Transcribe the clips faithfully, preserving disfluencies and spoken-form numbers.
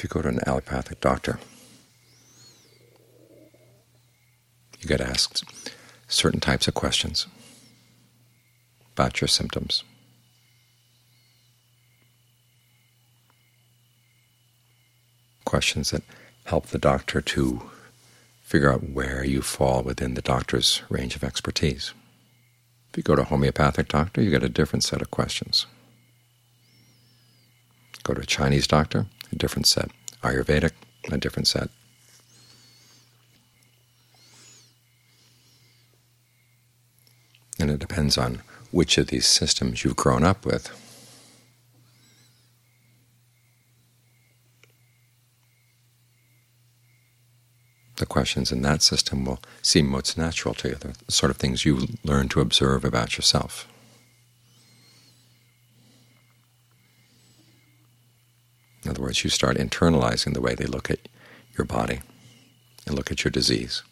If you go to an allopathic doctor, you get asked certain types of questions about your symptoms. Questions that help the doctor to figure out where you fall within the doctor's range of expertise. If you go to a homeopathic doctor, you get a different set of questions. Go to a Chinese doctor, a different set. Ayurvedic, a different set. And it depends on which of these systems you've grown up with. The questions in that system will seem most natural to you, the sort of things you learn to observe about yourself. In other words, you start internalizing the way they look at your body and look at your disease.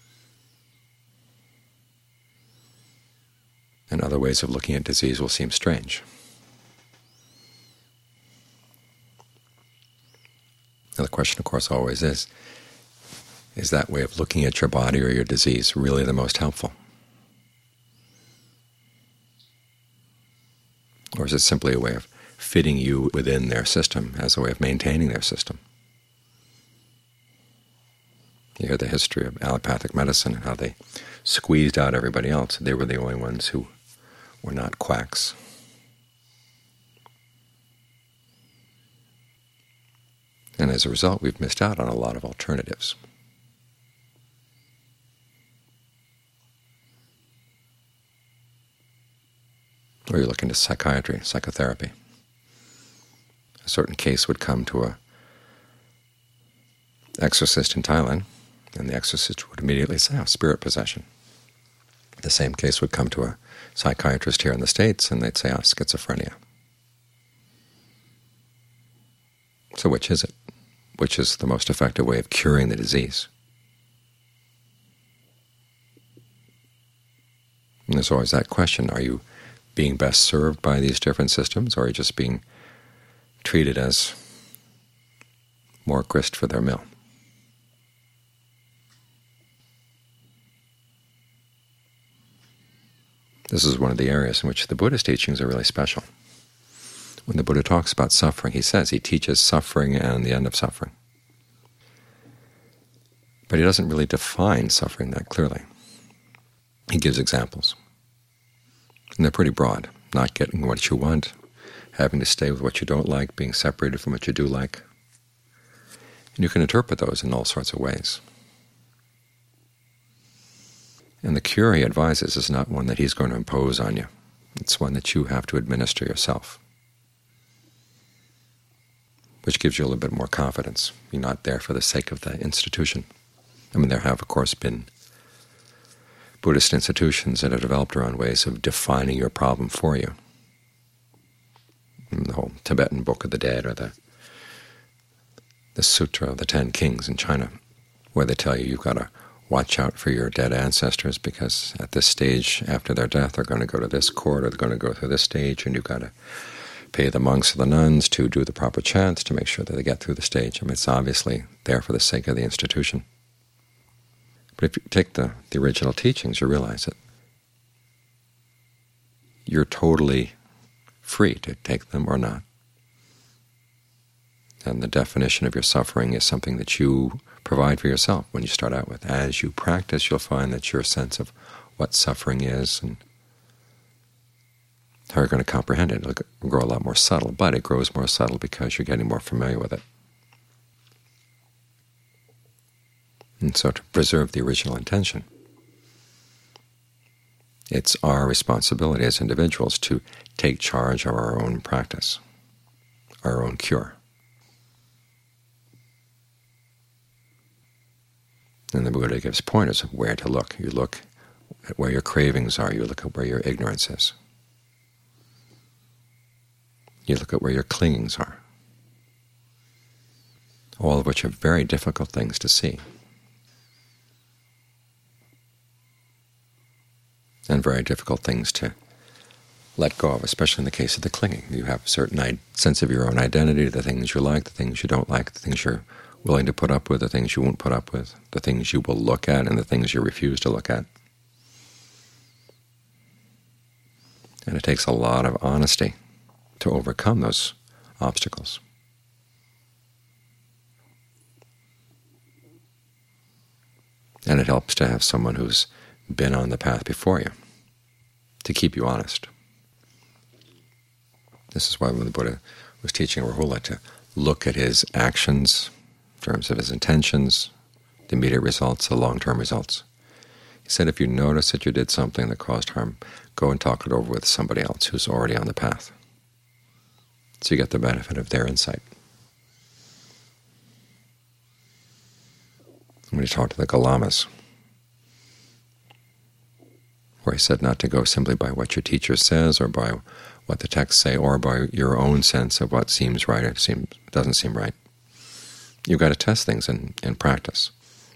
And other ways of looking at disease will seem strange. Now the question, of course, always is, is that way of looking at your body or your disease really the most helpful? Or is it simply a way of fitting you within their system as a way of maintaining their system? You hear the history of allopathic medicine and how they squeezed out everybody else. They were the only ones who were not quacks. And as a result, we've missed out on a lot of alternatives. Or you look into psychiatry, psychotherapy. A certain case would come to a exorcist in Thailand, and the exorcist would immediately say, oh, spirit possession. The same case would come to a psychiatrist here in the States, and they'd say, oh, schizophrenia. So which is it? Which is the most effective way of curing the disease? And there's always that question, are you being best served by these different systems, or are you just being treated as more grist for their mill? This is one of the areas in which the Buddhist teachings are really special. When the Buddha talks about suffering, he says he teaches suffering and the end of suffering. But he doesn't really define suffering that clearly. He gives examples. And they're pretty broad. Not getting what you want, having to stay with what you don't like, being separated from what you do like. And you can interpret those in all sorts of ways. And the cure he advises is not one that he's going to impose on you. It's one that you have to administer yourself, which gives you a little bit more confidence. You're not there for the sake of the institution. I mean, there have, of course, been Buddhist institutions that have developed their own ways of defining your problem for you. The whole Tibetan Book of the Dead, or the the Sutra of the Ten Kings in China, where they tell you you've got to watch out for your dead ancestors, because at this stage after their death they're going to go to this court, or they're going to go through this stage, and you've got to pay the monks or the nuns to do the proper chants to make sure that they get through the stage. I mean, it's obviously there for the sake of the institution. But if you take the, the original teachings, you realize that you're totally free to take them or not. And the definition of your suffering is something that you provide for yourself when you start out with. As you practice, you'll find that your sense of what suffering is and how you're going to comprehend it will grow a lot more subtle, but it grows more subtle because you're getting more familiar with it. And so to preserve the original intention, it's our responsibility as individuals to take charge of our own practice, our own cure. And the Buddha gives pointers of where to look. You look at where your cravings are. You look at where your ignorance is. You look at where your clingings are, all of which are very difficult things to see, and very difficult things to let go of, especially in the case of the clinging. You have a certain sense of your own identity, the things you like, the things you don't like, the things you're willing to put up with, the things you won't put up with, the things you will look at, and the things you refuse to look at. And it takes a lot of honesty to overcome those obstacles. And it helps to have someone who's been on the path before you to keep you honest. This is why when the Buddha was teaching Rahula to look at his actions in terms of his intentions, the immediate results, the long-term results, he said if you notice that you did something that caused harm, go and talk it over with somebody else who's already on the path, so you get the benefit of their insight. When he talked to the Galamas, where he said not to go simply by what your teacher says or by what the texts say or by your own sense of what seems right or seems, doesn't seem right. You've got to test things in, in practice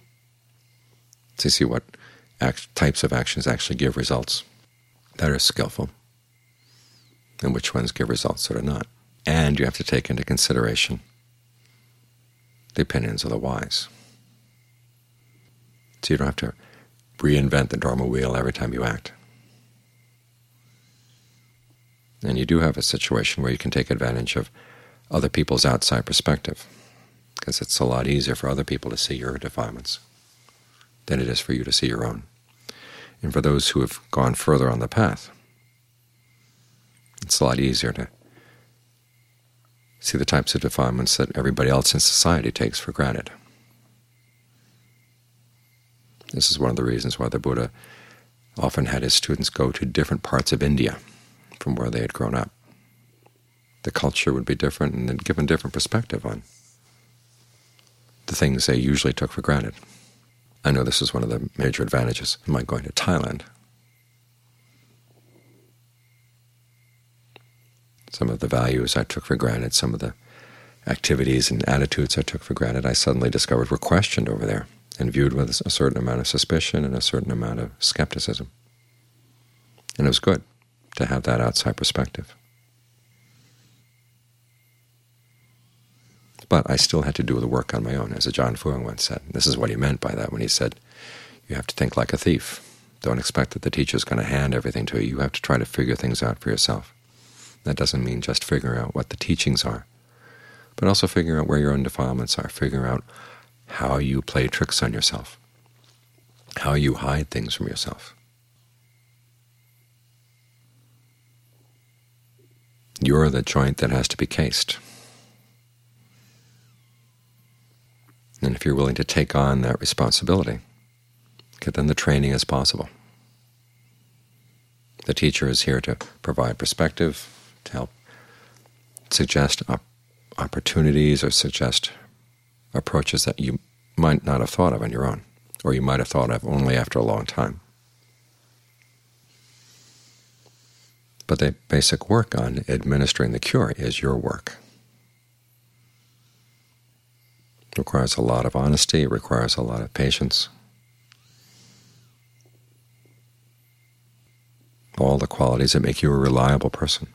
to see what act, types of actions actually give results that are skillful and which ones give results that are not. And you have to take into consideration the opinions of the wise. So you don't have to reinvent the Dharma wheel every time you act. And you do have a situation where you can take advantage of other people's outside perspective, because it's a lot easier for other people to see your defilements than it is for you to see your own. And for those who have gone further on the path, it's a lot easier to see the types of defilements that everybody else in society takes for granted. This is one of the reasons why the Buddha often had his students go to different parts of India from where they had grown up. The culture would be different and then given different perspective on the things they usually took for granted. I know this is one of the major advantages of my going to Thailand. Some of the values I took for granted, some of the activities and attitudes I took for granted, I suddenly discovered were questioned over there and viewed with a certain amount of suspicion and a certain amount of skepticism. And it was good to have that outside perspective. But I still had to do the work on my own, as Ajahn Fuang once said. This is what he meant by that when he said, you have to think like a thief. Don't expect that the teacher is going to hand everything to you. You have to try to figure things out for yourself. That doesn't mean just figuring out what the teachings are, but also figuring out where your own defilements are, figuring out how you play tricks on yourself, how you hide things from yourself. You're the joint that has to be cased. And if you're willing to take on that responsibility, okay, then the training is possible. The teacher is here to provide perspective, to help suggest op opportunities or suggest approaches that you might not have thought of on your own, or you might have thought of only after a long time. But the basic work on administering the cure is your work. It requires a lot of honesty, it requires a lot of patience. All the qualities that make you a reliable person.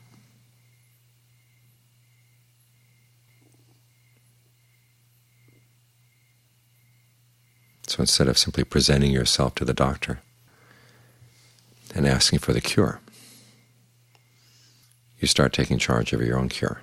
So instead of simply presenting yourself to the doctor and asking for the cure, you start taking charge of your own cure.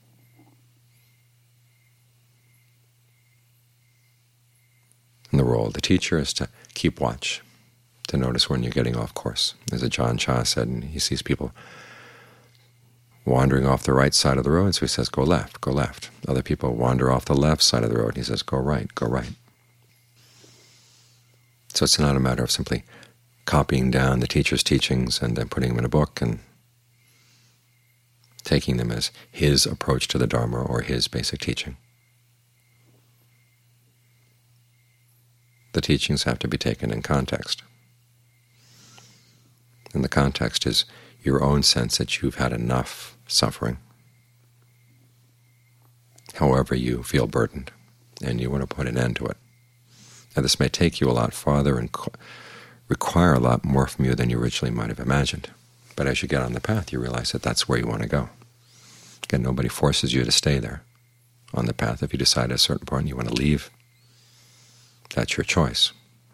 And the role of the teacher is to keep watch, to notice when you're getting off course. As Ajahn Chah said, and he sees people wandering off the right side of the road, so he says, go left, go left. Other people wander off the left side of the road, and he says, go right, go right. So it's not a matter of simply copying down the teacher's teachings and then putting them in a book and taking them as his approach to the Dharma or his basic teaching. The teachings have to be taken in context. And the context is your own sense that you've had enough suffering, however you feel burdened, and you want to put an end to it. Now this may take you a lot farther and require a lot more from you than you originally might have imagined, But as you get on the path, you realize that that's where you want to go. Again, nobody forces you to stay there on the path. If you decide at a certain point you want to leave, that's your choice.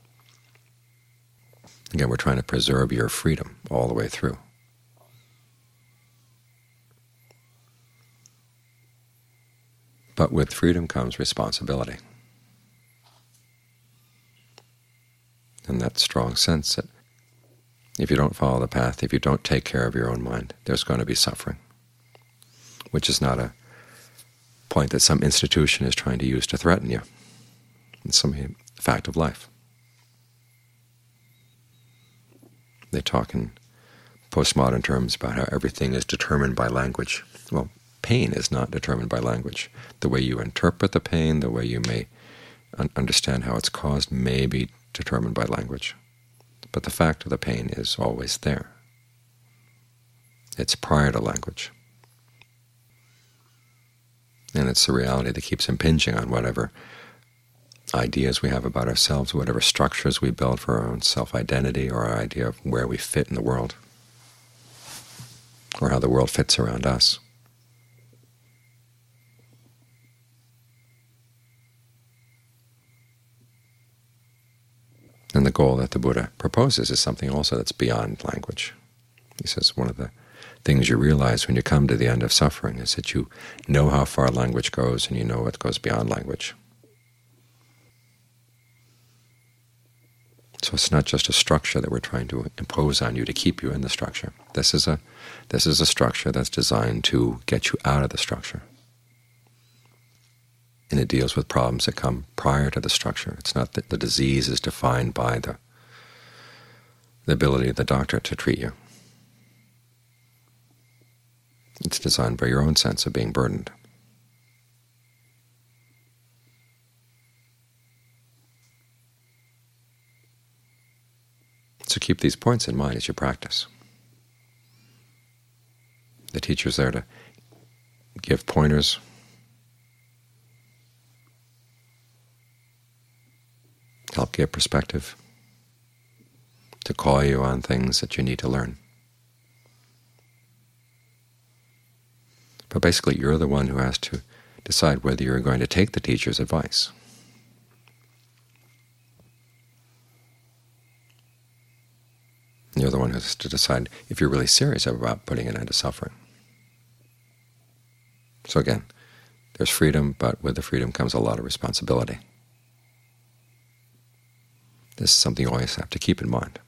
Again, we're trying to preserve your freedom all the way through. But with freedom comes responsibility. And that strong sense that if you don't follow the path, if you don't take care of your own mind, there's going to be suffering, which is not a point that some institution is trying to use to threaten you. It's some fact of life. They talk in postmodern terms about how everything is determined by language. Well, pain is not determined by language. The way you interpret the pain, the way you may un understand how it's caused may be determined by language. But the fact of the pain is always there. It's prior to language. And it's the reality that keeps impinging on whatever ideas we have about ourselves, whatever structures we build for our own self-identity or our idea of where we fit in the world, or how the world fits around us. And the goal that the Buddha proposes is something also that's beyond language. He says one of the things you realize when you come to the end of suffering is that you know how far language goes and you know what goes beyond language. So it's not just a structure that we're trying to impose on you to keep you in the structure. This is a, this is a structure that's designed to get you out of the structure. And it deals with problems that come prior to the structure. It's not that the disease is defined by the, the ability of the doctor to treat you. It's designed by your own sense of being burdened. So keep these points in mind as you practice. The teacher's there to give pointers, help give perspective, to call you on things that you need to learn. But basically you're the one who has to decide whether you're going to take the teacher's advice. You're the one who has to decide if you're really serious about putting an end to suffering. So again, there's freedom, but with the freedom comes a lot of responsibility. This is something you always have to keep in mind.